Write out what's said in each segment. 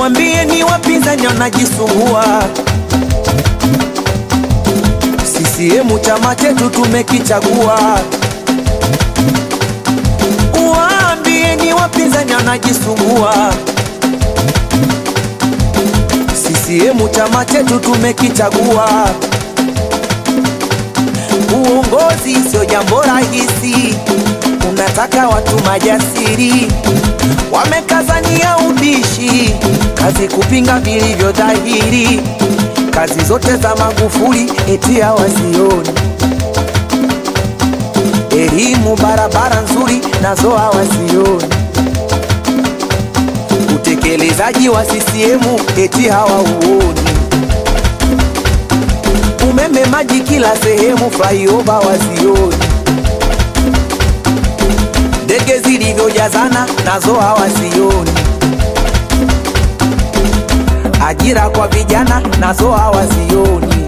Uambie ni wapinzani wanajisumbua. CCM chama chetu tumekichagua. Uambie ni wapinzani wanajisumbua. CCM chama chetu tumekichagua. Uongozi sio jambo rahisi, unataka watu majasiri, wamekazania ubishi, kazi kupinga vilivyo dhahiri. Kazi zote za Magufuli eti hawazioni, elimu barabara nzuri nazo hawazioni, utekelezaji wa CCM eti hawauoni, umeme maji kila sehemu flyover wazioni, ndege zilivyojazana nazo hawazioni, ajira kwa vijana nazo hawazioni.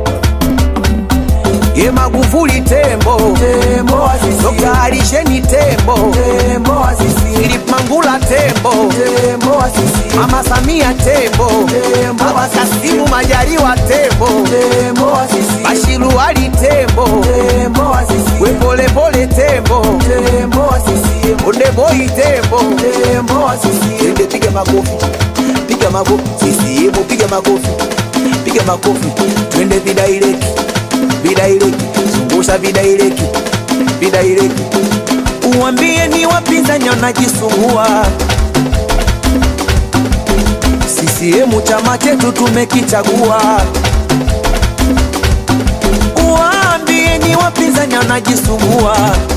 Ye Magufuli tembo, tembo asisi. Dr. Alisheni tembo, tembo asisi. Philip Mangula tembo, tembo asisi. Mama Samia tembo, tembo Baba Kasimu Majaliwa tembo, tembo asisi. Bashiru Ali tembo, tembo asisi. We pole pole tembo, tembo asisi. Onde boy tembo, tembo asisi. Ende piga makofi, piga makofi. CCM piga makofi, piga makofi. Twende vidaireki, vidaireki, zungusha vidaireki, vidaireki. Uambie ni wapinzani wanajisumbua. CCM chama chetu tumekichagua. Uambie ni wapinzani wanajisumbua.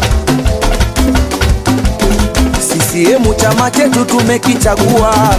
CCM chama chetu tumekichagua.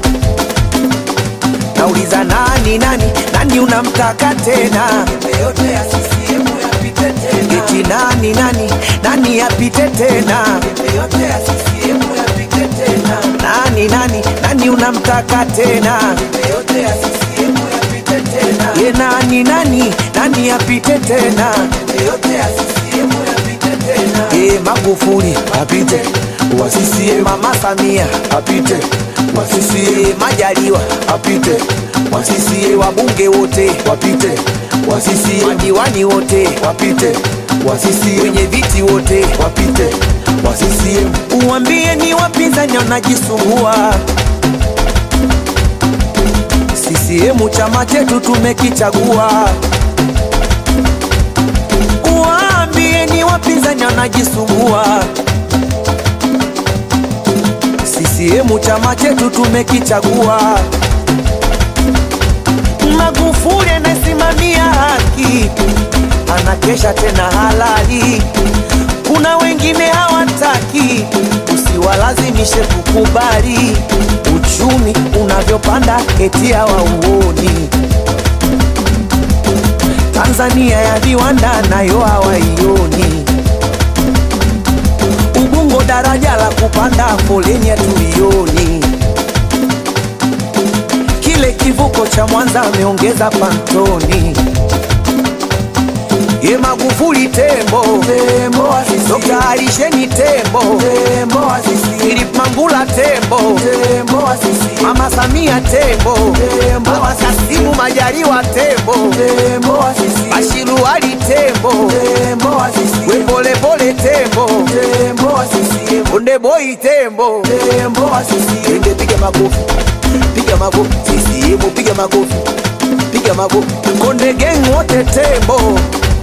Nauliza nani unamtaka tena? Yote ya CCM yapite tena. Eti nani yapite tena? Yote ya CCM yapite tena. Nani unamtaka tena? Yote ya CCM yapite tena. Ye nani yapite tena? Yote ya CCM yapite tena. Magufuli apite wa CCM, Mama Samia apite wa CCM, Majaliwa apite wa CCM, wabunge wote wapite wa CCM, madiwani wote wapite wa CCM, wenye viti wote wapite wa CCM. Uambie ni wapinzani wanajisumbua. CCM chama chetu tumekichagua. Uambie ni wapinzani wanajisumbua. CCM chama chetu tumekichagua. Magufuli anasimamia haki, anakesha tena halali. Kuna wengine hawataki, usiwalazimishe kukubali. Uchumi unavyopanda eti hawauoni. Tanzania ya viwanda nayo hawaioni. Ubungo daraja la kupanda foleni ya tulioni. Kile kivuko cha Mwanza ameongeza pantoni. Ye Magufuli tembo, tembo asisi. Dr. Alisheni tembo, tembo asisi. Philip Mangula tembo, tembo asisi. Mama Samia tembo, tembo Baba Kasimu Majaliwa tembo, tembo asisi. Bashiru Ali tembo, tembo asisi. We pole pole tembo, tembo asisi. Onde boy tembo, tembo asisi. Ende piga makofi, piga makofi. CCM piga makofi, piga makofi. Konde gang wote tembo.